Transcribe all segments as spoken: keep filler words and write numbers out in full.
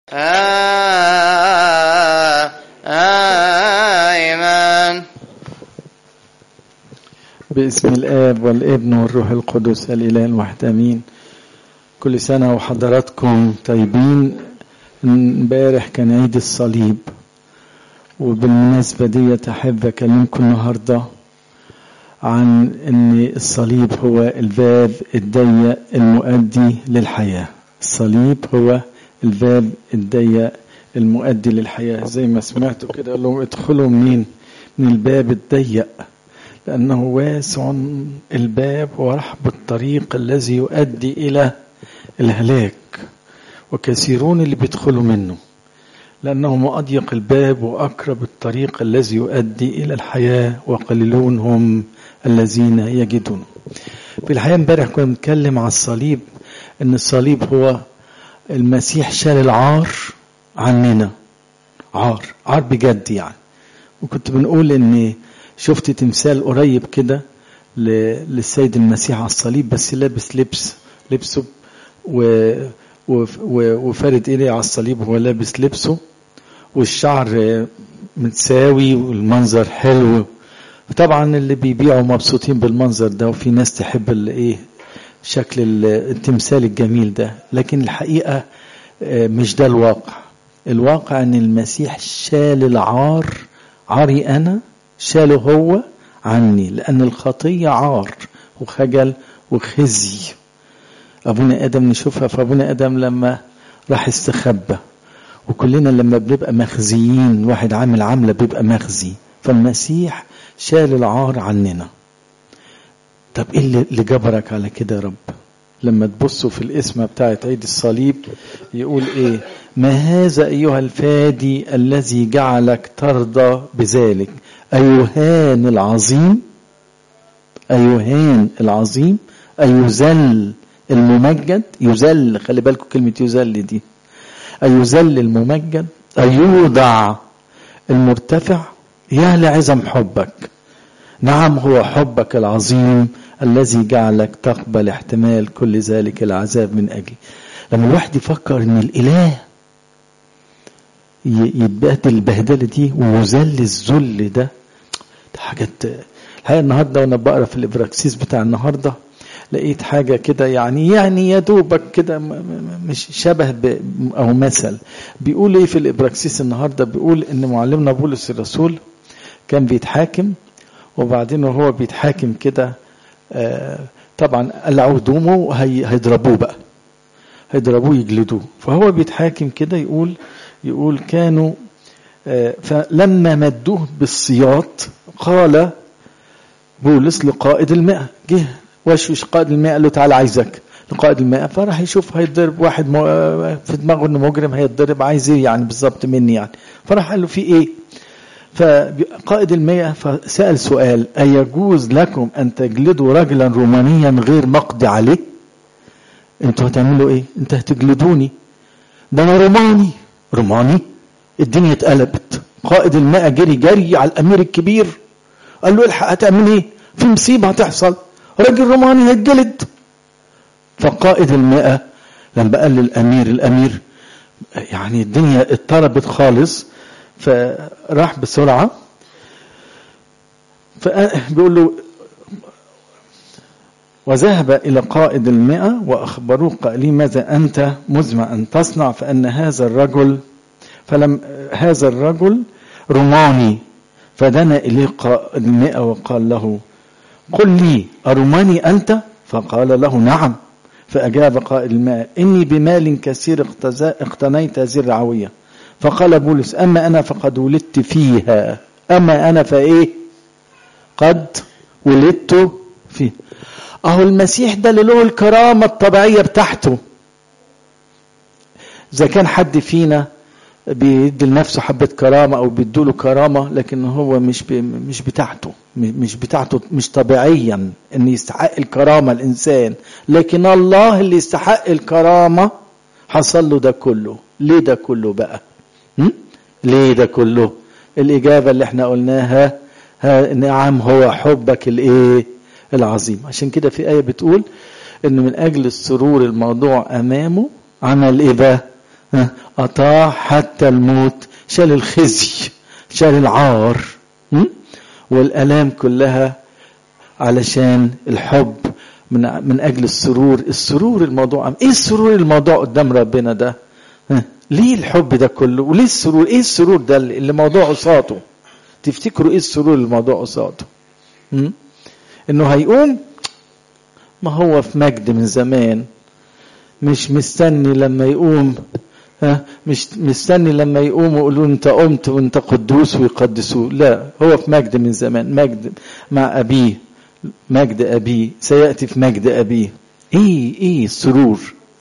آمين. باسم الآب والابن والروح القدس الإله الواحد آمين. كل سنة وحضراتكم طيبين. امبارح كان عيد الصليب، وبالمناسبة دي أحب أكلمكم النهاردة عن أن الصليب هو الباب الضيق المؤدي للحياة. الصليب هو الباب الضيق المؤدي للحياة. زي ما سمعتوا كده قالوا ادخلوا منين؟ من الباب الضيق، لأنه واسع الباب ورحب الطريق الذي يؤدي إلى الهلاك، وكثيرون اللي بيدخلوا منه، لأنه أضيق الباب وأقرب الطريق الذي يؤدي إلى الحياة، وقليلون هم الذين يجدون. في الحقيقة امبارح كنا بنتكلم على الصليب، أن الصليب هو المسيح شال العار عننا، عار عار بجد يعني. وكنت بنقول أن شفت تمثال قريب كده للسيد المسيح على الصليب، بس لابس لبس لبسه وفارد إيديه على الصليب وهو لابس لبسه، والشعر متساوي والمنظر حلو. طبعا اللي بيبيعوا مبسوطين بالمنظر ده، وفي ناس تحب الايه شكل التمثال الجميل ده، لكن الحقيقة مش ده الواقع. الواقع ان المسيح شال العار، عاري انا شاله هو عني، لان الخطية عار وخجل وخزي. ابونا ادم نشوفها في ابونا ادم لما راح استخبى، وكلنا لما بنبقى مخزيين، واحد عامل عملة بيبقى مخزي، فالمسيح شال العار عننا. طب ايه اللي جبرك على كده يا رب؟ لما تبصوا في الاسم بتاعت عيد الصليب يقول ايه؟ ما هذا ايها الفادي الذي جعلك ترضى بذلك، ايهان العظيم، ايهان العظيم، ايذل الممجد، يذل، خلي بالكم كلمة يذل دي، أيذل الممجد، أيوضع المرتفع. يا لعظم حبك، نعم هو حبك العظيم الذي جعلك تقبل احتمال كل ذلك العذاب من أجلي. لما الواحد يفكر ان الإله يتبهدل البهدلة دي ويذل الذل ده، ده حاجات. الحقيقة النهاردة وانا بقرا في الإبراكسيس بتاع النهاردة لقيت حاجة كده يعني يعني يدوبك كده مش شبه أو مثل. بيقول ايه في الإبراكسيس النهاردة؟ بيقول ان معلمنا بولس الرسول كان بيتحاكم، وبعدين وهو بيتحاكم كده آه طبعا قلعوا هدومه وهيضربوه بقى، هيضربوه يجلدوه. فهو بيتحاكم كده يقول يقول كانوا آه فلما مدوه بالسياط قال بولس لقائد المئة، جه وشوش قائد المئة قال له تعالى عايزك لقائد المئة. فراح يشوف هيتضرب واحد في دماغه انه مجرم هيتضرب، عايز ايه يعني بالظبط مني يعني. فراح قال له في ايه؟ فقائد المئة فسأل سؤال: أيجوز لكم أن تجلدوا رجلا رومانيا غير مقضي عليه؟ انتوا هتعملوا ايه؟ انت هتجلدوني، ده انا روماني. روماني؟ الدنيا اتقلبت. قائد المئة جري جري على الامير الكبير قال له الحق، هتعمل ايه؟ في مصيبة هتحصل، راجل روماني هيتجلد. فقائد المئة لما قال للامير، الامير يعني الدنيا اضطربت خالص، فراح بسرعة فبيقول له: وذهب إلى قائد المئة وأخبروه قائلين: ماذا أنت مزمع أن تصنع؟ فأن هذا الرجل فلم هذا الرجل روماني. فدنا إليه قائد المئة وقال له: قل لي أروماني أنت؟ فقال له: نعم. فأجاب قائد المئة: إني بمال كثير اقتنيت هذه الرعوية. فقال بولس: أما أنا فقد ولدت فيها. أما أنا فإيه؟ قد ولدت فيه. أهو المسيح ده اللي له الكرامة الطبيعية بتاعته. إذا كان حد فينا بيدي لنفسه حبة كرامة أو بيدوله كرامة، لكن هو مش مش بتاعته، مش بتاعته، مش طبيعيا إن يستحق الكرامة الإنسان، لكن الله اللي يستحق الكرامة حصل له ده كله. ليه ده كله بقى؟ ليه ده كله؟ الإجابة اللي احنا قلناها: نعم هو حبك الايه العظيم. عشان كده في آية بتقول إنه من أجل السرور الموضوع أمامه عمل إيه بقى؟ أطاع حتى الموت، شال الخزي، شال العار والآلام كلها علشان الحب، من من أجل السرور. السرور الموضوع إيه؟ السرور الموضوع قدام ربنا ده، ليه الحب ده كله وليه السرور؟ إيه السرور ده اللي موضوع قصاده؟ تفتكروا إيه السرور الموضوع قصاده؟ إنه هيقوم، ما هو في مجد من زمان، مش مستني لما يقوم، ها مش مستني لما يقوم ويقولوا انت قمت وانت قدوس ويقدسوه، لا، هو في مجد من زمان، مجد مع أبيه، مجد أبيه سيأتي في مجد أبيه. ايه ايه السرور؟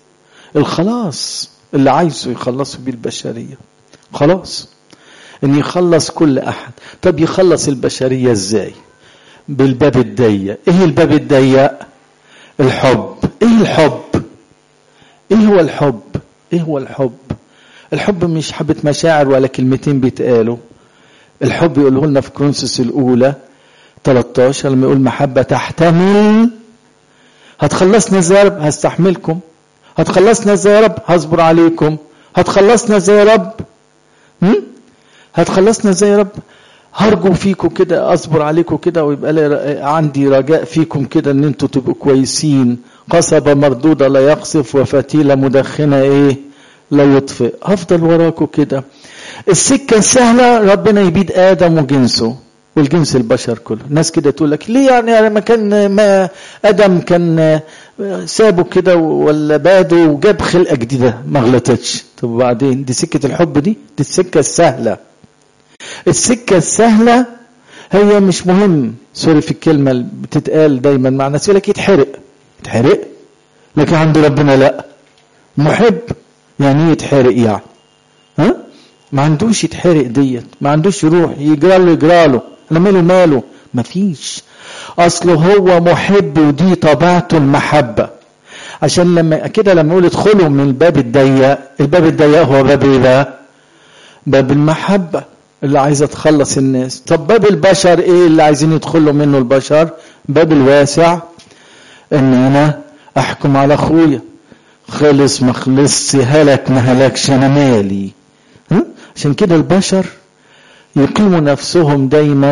الخلاص اللي عايزه يخلصه بيه البشرية، خلاص ان يخلص كل احد. طب يخلص البشرية ازاي؟ بالباب الضيق. ايه الباب الضيق؟ الحب. ايه الحب؟ ايه هو الحب؟ ايه هو الحب؟ الحب مش حبة مشاعر ولا كلمتين بيتقالوا. الحب يقوله لنا في كورنثوس الاولى ثلاثة عشر لما يقول محبة تحتمل. هتخلصنا ازاي يا رب؟ هستحملكم. هتخلصنا ازاي يا رب؟ هصبر عليكم. هتخلصنا ازاي يا رب؟ هم؟ هتخلصنا ازاي يا رب؟ هرجو فيكم كده، اصبر عليكم كده، ويبقى لي عندي رجاء فيكم كده ان انتوا تبقوا كويسين. قصبة مردودة لا يقصف، وفتيلة مدخنة ايه لا يطفئ. هفضل وراكم كده. السكة السهلة ربنا يبيد آدم وجنسه والجنس البشر كله. الناس كده تقول لك ليه يعني ما كان ما آدم كان سابه كده ولا باده وجاب خلقة جديدة ما غلطتش. طب وبعدين دي سكة الحب، دي دي السكة السهلة. السكة السهلة هي مش مهم، سوري في الكلمة اللي بتتقال دايما مع الناس، يقول لك يتحرق يتحرق، لكن عند ربنا لا. محب يعني ايه يتحرق؟ يعني ها ما عندوش يتحرق ديت، ما عندوش يروح يجرى له يجرى له انا ماله ماله، ما فيش. اصله هو محب ودي طبيعته المحبة. عشان لما كده لما يقول ادخلوا من الباب الضيق، الباب الضيق هو باب ايه بقى؟ باب المحبة اللي عايزة تخلص الناس. طب باب البشر ايه اللي عايزين يدخلوا منه البشر؟ باب الواسع، ان انا احكم على اخويا، خلص ما خلصش، هلك ما هلكش، انا مالي. عشان كده البشر يقيموا نفسهم دايما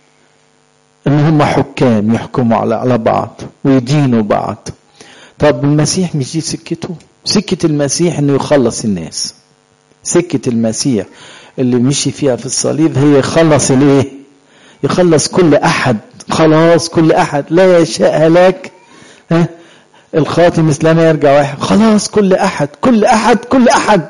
ان هم حكام، يحكموا على على بعض ويدينوا بعض. طب المسيح مش دي سكته؟ سكة المسيح انه يخلص الناس. سكة المسيح اللي مشي فيها في الصليب هي يخلص الايه؟ يخلص كل احد، خلاص كل احد، لا يشاء هلاك ها الخاطئ مثلما يرجع واحد. خلاص كل احد كل احد كل احد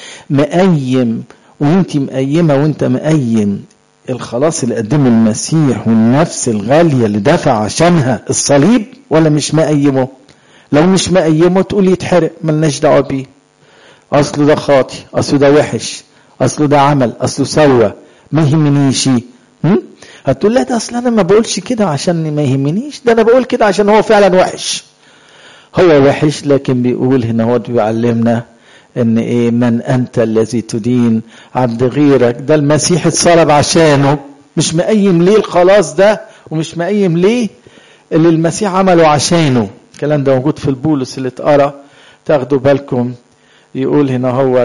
مقيم، وانت مقيمه وانت مقيم الخلاص اللي قدمه المسيح والنفس الغاليه اللي دفع عشانها الصليب، ولا مش مقيمه؟ لو مش مقيمه تقول يتحرق، ملناش دعوه بيه، اصله ده خاطئ، اصله ده وحش، اصله ده عمل، اصله سوى، ما يهمنيش. هتقول لا ده اصل انا ما بقولش كده عشان ما يهمنيش، ده انا بقول كده عشان هو فعلا وحش. هو وحش، لكن بيقول هنا هو بيعلمنا ان ايه؟ من انت الذي تدين عبد غيرك. ده المسيح اتصلب عشانه، مش مقيم ليه الخلاص ده، ومش مقيم ليه اللي المسيح عمله عشانه. الكلام ده موجود في البولس اللي اتقرا، تاخدوا بالكم. يقول هنا هو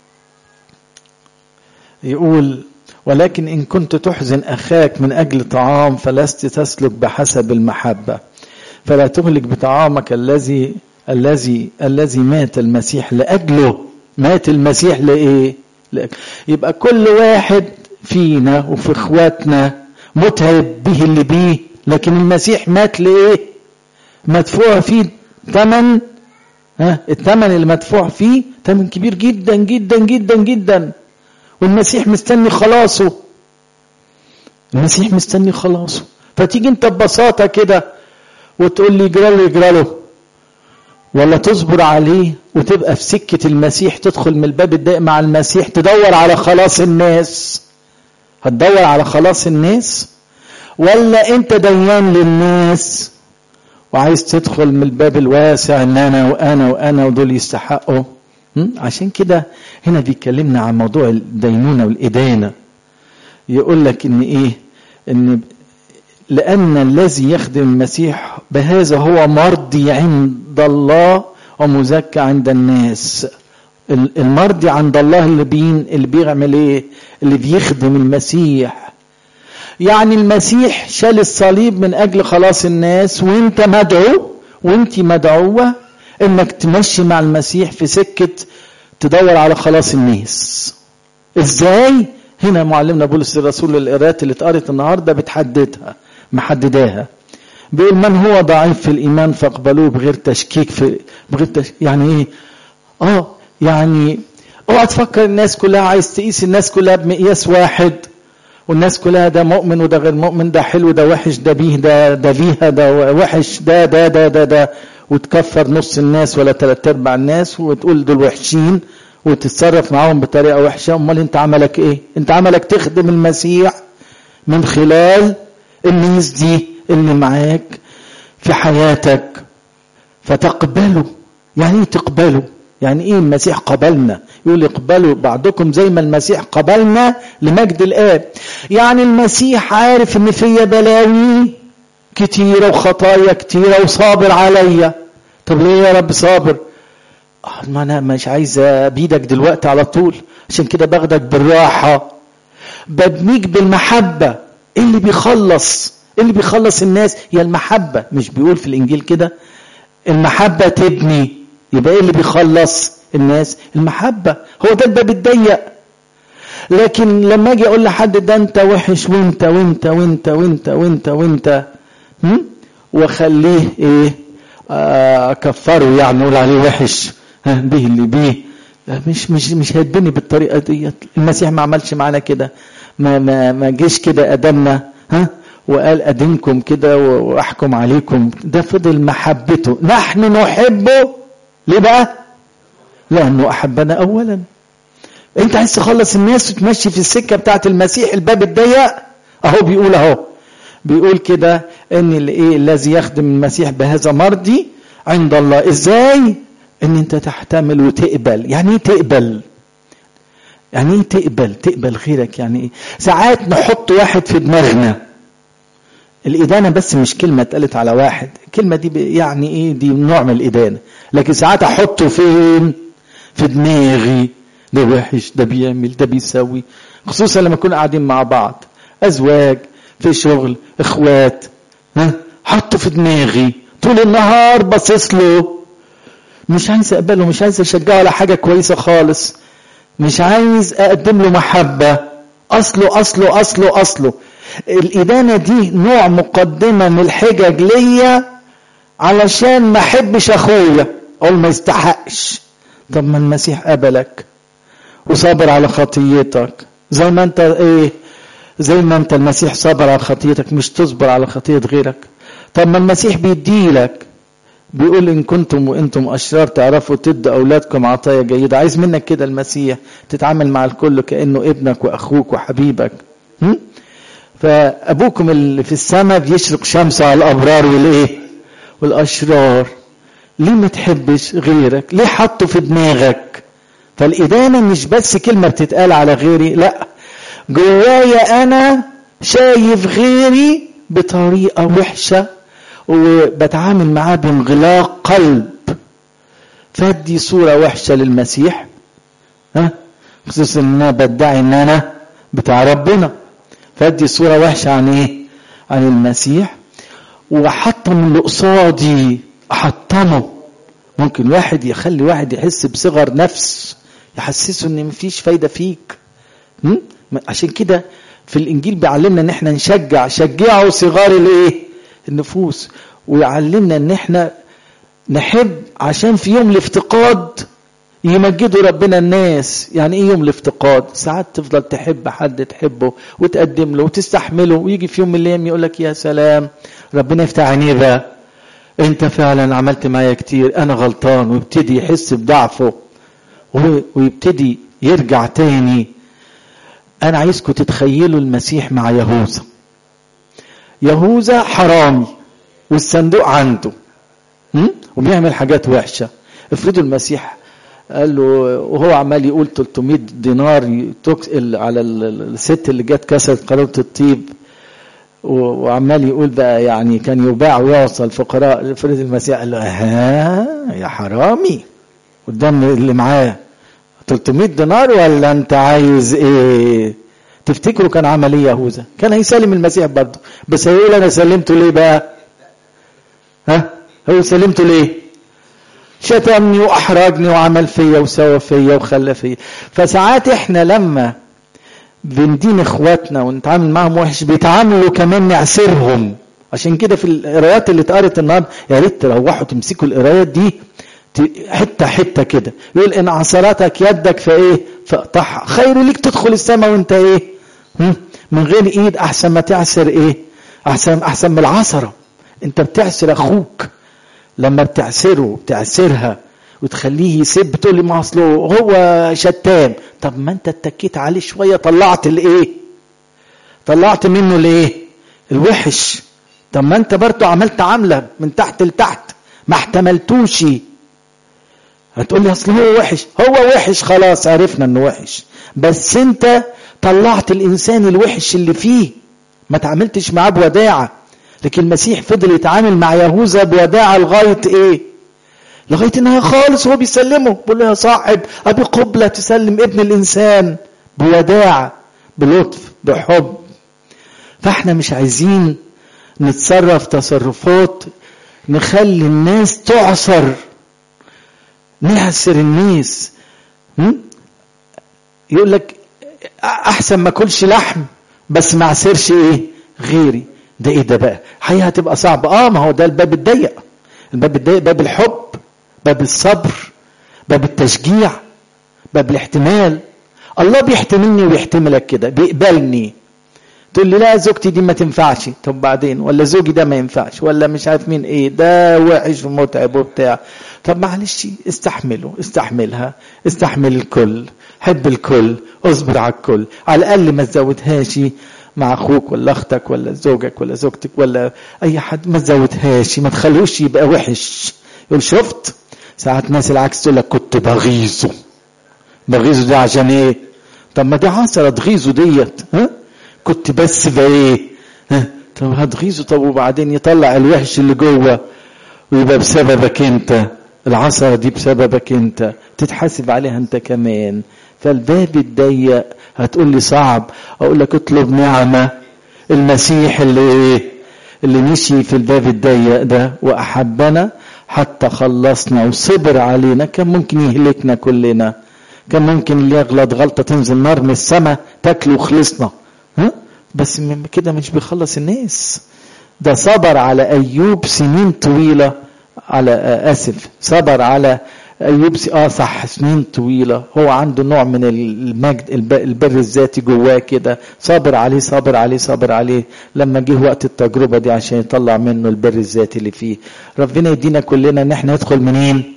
يقول ولكن إن كنت تحزن أخاك من أجل طعام فلست تسلك بحسب المحبة، فلا تهلك بطعامك الذي الذي الذي مات المسيح لأجله. مات المسيح لإيه؟ لأجله. يبقى كل واحد فينا وفي اخواتنا متعب به اللي بيه، لكن المسيح مات لإيه؟ مدفوع فيه ثمن. ها الثمن اللي مدفوع فيه ثمن كبير جدا جدا جدا جدا، والمسيح مستني خلاصه. المسيح مستني خلاصه. فتيجي انت ببساطة كده وتقول لي يجرى له يجرى له، ولا تصبر عليه وتبقى في سكة المسيح، تدخل من الباب الضيق مع المسيح، تدور على خلاص الناس؟ هتدور على خلاص الناس، ولا انت ديان للناس وعايز تدخل من الباب الواسع ان انا وانا وانا ودول يستحقوا؟ عشان كده هنا بيكلمنا عن موضوع الدينونة والإدانة. يقول لك ان ايه؟ ان لأن الذي يخدم المسيح بهذا هو مرضي عند الله ومزكى عند الناس. المرضي عند الله اللي بين اللي بيعمل ايه؟ اللي بيخدم المسيح. يعني المسيح شال الصليب من اجل خلاص الناس، وانت مدعو وانت مدعوة انك تمشي مع المسيح في سكة تدور على خلاص الناس. ازاي؟ هنا معلمنا بولس الرسول القراءات اللي اتقرت النهارده بتحددها محدداها. بيقول من هو ضعيف في الايمان فاقبلوه بغير تشكيك في بغير تش... يعني ايه؟ اه يعني اوعى تفكر الناس كلها عايز تقيس الناس كلها بمقياس واحد، والناس كلها ده مؤمن وده غير مؤمن، ده حلو ده وحش، ده بيه ده ده فيها ده وحش، ده ده ده ده, ده. وتكفر نص الناس ولا ثلاث ارباع الناس وتقول دول وحشين وتتصرف معاهم بطريقه وحشه. امال انت عملك ايه؟ انت عملك تخدم المسيح من خلال الناس دي اللي معاك في حياتك فتقبله. يعني ايه تقبله؟ يعني ايه المسيح قبلنا؟ يقول اقبلوا بعضكم زي ما المسيح قبلنا لمجد الآب. يعني المسيح عارف ان فيا بلاوي كتيرة وخطايا كتيرة وصابر عليا. طب ليه يا رب صابر؟ آه ما انا مش عايز ابيدك دلوقتي على طول، عشان كده باخدك بالراحة، ببنيك بالمحبة. ايه اللي بيخلص إيه اللي بيخلص الناس؟ هي المحبة. مش بيقول في الانجيل كده المحبة تبني؟ يبقى ايه اللي بيخلص الناس؟ المحبة. هو ده الباب الضيق. لكن لما اجي اقول لحد ده انت وحش وانت وانت وانت وانت وانت وانت هم؟ واخليه ايه اكفره، يعني اقول عليه وحش به اللي بيه، مش مش مش هيتبني بالطريقه ديت. المسيح ما عملش معانا كده، ما ما ما جيش كده ادمنا ها وقال ادينكم كده واحكم عليكم. ده فضل محبته. نحن نحبه ليه بقى؟ لانه احبنا اولا. انت عايز تخلص الناس وتمشي في السكه بتاعت المسيح الباب الضيق. اهو بيقول اهو بيقول كده ان الايه الذي يخدم المسيح بهذا مرضي عند الله. ازاي؟ ان انت تحتمل وتقبل. يعني ايه تقبل؟ يعني ايه تقبل؟ تقبل غيرك. يعني ايه؟ ساعات نحط واحد في دماغنا. الإدانة بس مش كلمة اتقالت على واحد، الكلمة دي يعني ايه؟ دي نوع من الإدانة. لكن ساعات احطه فين؟ في دماغي. ده وحش، ده بيعمل، ده بيسوي. خصوصا لما نكون قاعدين مع بعض، ازواج، في شغل، اخوات، ها حطه في دماغي طول النهار باصص له، مش عايز اقبله، مش عايز اشجعه على حاجه كويسه خالص، مش عايز اقدم له محبه. اصله اصله اصله اصله الادانه دي نوع مقدمه من الحجج ليا علشان ما احبش اخويا اقول ما يستحقش. طب ما المسيح قبلك وصابر على خطيتك زي ما انت ايه زي ما انت المسيح صابر على خطيتك، مش تصبر على خطية غيرك. طب ما المسيح بيديلك، بيقول ان كنتم وانتم اشرار تعرفوا تدوا اولادكم عطايا جيدة. عايز منك كده المسيح تتعامل مع الكل كأنه ابنك واخوك وحبيبك. هم؟ فابوكم اللي في السماء بيشرق شمسه على الابرار والايه والاشرار. ليه ما تحبش غيرك؟ ليه حطه في دماغك؟ فالإدانة مش بس كلمة بتتقال على غيري، لا، جوايا أنا شايف غيري بطريقة وحشة وبتعامل معاه بانغلاق قلب، فدي صورة وحشة للمسيح. ها خصوصا ان انا بدعي ان انا بتاع ربنا، فدي صورة وحشة عن ايه؟ عن المسيح. وحطم اللي قصادي، احطمه. ممكن واحد يخلي واحد يحس بصغر نفس، يحسسه ان مفيش فايدة فيك. هم؟ عشان كده في الانجيل بيعلمنا ان احنا نشجع، شجعوا صغار الايه؟ النفوس. ويعلمنا ان احنا نحب عشان في يوم الافتقاد يمجدوا ربنا الناس. يعني ايه يوم الافتقاد؟ ساعات تفضل تحب حد تحبه وتقدم له وتستحمله، ويجي في يوم من الايام يقول لك يا سلام ربنا يفتح عينيه بقى، انت فعلا عملت معايا كتير، انا غلطان، ويبتدي يحس بضعفه ويبتدي يرجع تاني. انا عايزكم تتخيلوا المسيح مع يهوذا. يهوذا حرامي والصندوق عنده وبيعمل حاجات وحشة. افرضوا المسيح قال له وهو عمال يقول ثلاثمائة دينار على الست اللي جت كسرت قارورة الطيب، وعمال يقول بقى يعني كان يباع ويوصل الفقراء. افرض المسيح قال له ها يا حرامي قدام اللي معاه، ثلاثمائة دينار ولا انت عايز ايه؟ تفتكروا كان عمل ايه يهوذا؟ كان هيسلم المسيح برضه، بس هيقول انا سلمته ليه بقى؟ ها؟ هو سلمته ليه؟ شتمني واحرجني وعمل فيا وسوى فيا وخلى فيا. فساعات احنا لما بندين اخواتنا ونتعامل معهم وحش بيتعاملوا كمان نعسرهم. عشان كده في القرايات اللي اتقرت النهارده يا ريت تروحوا تمسكوا القرايات دي حته حته كده. يقول ان عصرتك يدك فايه؟ فاقطعها. خير ليك تدخل السماء وانت ايه؟ من غير ايد احسن ما تعسر ايه؟ احسن احسن من العصره. انت بتعسر اخوك لما بتعسره بتعسرها وتخليه يسب، تقول لي ما اصله هو شتام. طب ما انت اتكيت عليه شويه طلعت الايه؟ طلعت منه الايه؟ الوحش. طب ما انت برضه عملت عمله من تحت لتحت ما احتملتوش. هتقول لي اصل هو وحش. هو وحش خلاص عرفنا انه وحش، بس انت طلعت الانسان الوحش اللي فيه، ما تعاملتش معاه بوداعه. لكن المسيح فضل يتعامل مع يهوذا بوداعه لغايه ايه؟ لغايه انها خالص هو بيسلمه، بيقول له يا صاحب ابي قبله تسلم ابن الانسان بوداعه بلطف بحب. فاحنا مش عايزين نتصرف تصرفات نخلي الناس تعصر، نعسر الناس. يقول لك احسن ما اكلش لحم بس ما عسرش ايه غيري. ده ايه ده بقى؟ حقيقة هتبقى صعبة. اه ما هو ده الباب الضيق. الباب الضيق باب الحب، باب الصبر، باب التشجيع، باب الاحتمال. الله بيحتملني ويحتملك كده، بيقبلني. تقول لي لا زوجتي دي ما تنفعش، طب بعدين ولا زوجي ده ما ينفعش ولا مش عارف مين ايه ده وحش ومتعب وبتاع. طب معلش استحمله، استحملها، استحمل الكل، حب الكل، اصبر على الكل. على الاقل ما تزودهاش مع اخوك ولا اختك ولا زوجك ولا زوجتك ولا اي حد، ما تزودهاش، ما تخلوش يبقى وحش. يقول شفت ساعات ناس العكس تقول لك كنت بغيظه. بغيظه دي عشان ايه؟ طب ما دي عصره تغيظه ديت. ها كنت بس بايه؟ ها طب هتغيظه. طب وبعدين يطلع الوحش اللي جوه ويبقى بسببك انت. العصره دي بسببك انت، تتحاسب عليها انت كمان. فالباب الضيق هتقول لي صعب، اقول لك اطلب نعمه. المسيح اللي ايه؟ اللي مشي في الباب الضيق ده واحبنا حتى خلصنا وصبر علينا. كان ممكن يهلكنا كلنا، كان ممكن اللي يغلط غلطه تنزل نار من السماء تاكله وخلصنا. ها بس كده مش بيخلص الناس. ده صبر على ايوب سنين طويله، على اسف صبر على ايوب اه صح سنين طويله. هو عنده نوع من المجد البر الذاتي جواه كده، صابر عليه صابر عليه صابر عليه لما جه وقت التجربه دي عشان يطلع منه البر الذاتي اللي فيه. ربنا يدينا كلنا ان احنا ندخل منين؟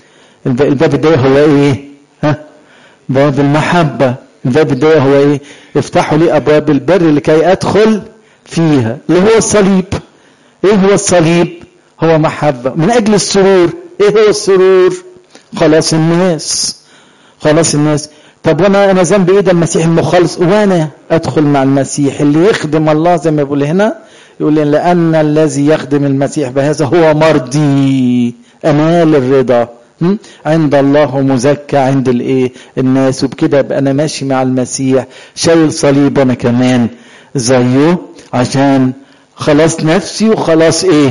الباب ده هو ايه؟ ها باب المحبه. الباب ده هو ايه؟ افتحوا لي ابواب البر لكي ادخل فيها، اللي هو الصليب. ايه هو الصليب؟ هو محبه من اجل السرور. ايه هو السرور؟ خلاص الناس، خلاص الناس. طب وانا انا ذنبي ايه؟ ده المسيح المخلص، وانا ادخل مع المسيح اللي يخدم الله زي ما بيقول هنا. يقول لان الذي يخدم المسيح بهذا هو مرضي، انال الرضا عند الله ومزكى عند الايه الناس. وبكده ابقى انا ماشي مع المسيح شايل صليب انا كمان زيه، عشان خلاص نفسي وخلاص ايه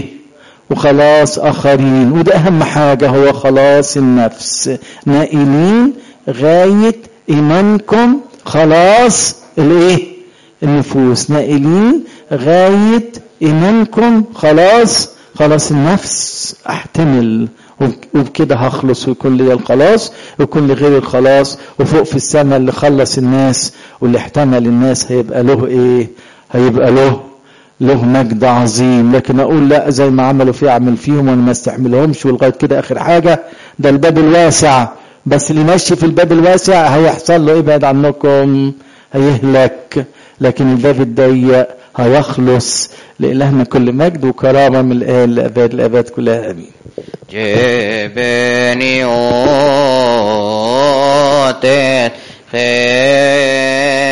وخلاص اخرين. وده اهم حاجة، هو خلاص النفس. نائلين غاية ايمانكم خلاص الايه النفوس. نائلين غاية ايمانكم خلاص خلاص النفس. احتمل وبكده هخلص ويكون لي الخلاص ويكون لغير الخلاص. وفوق في السماء اللي خلص الناس واللي احتمل الناس هيبقى له ايه؟ هيبقى له له مجد عظيم. لكن اقول لا زي ما عملوا فيه اعمل فيهم وانا ما استحملهمش ولغايه كده اخر حاجه. ده الباب الواسع، بس اللي ماشي في الباب الواسع هيحصل له ايه؟ ابعد عنكم هيهلك. لكن الباب الضيق هيخلص. لإلهنا كل مجد وكرامه من الآن لأباد الآباد كلها امين. جبني اوتت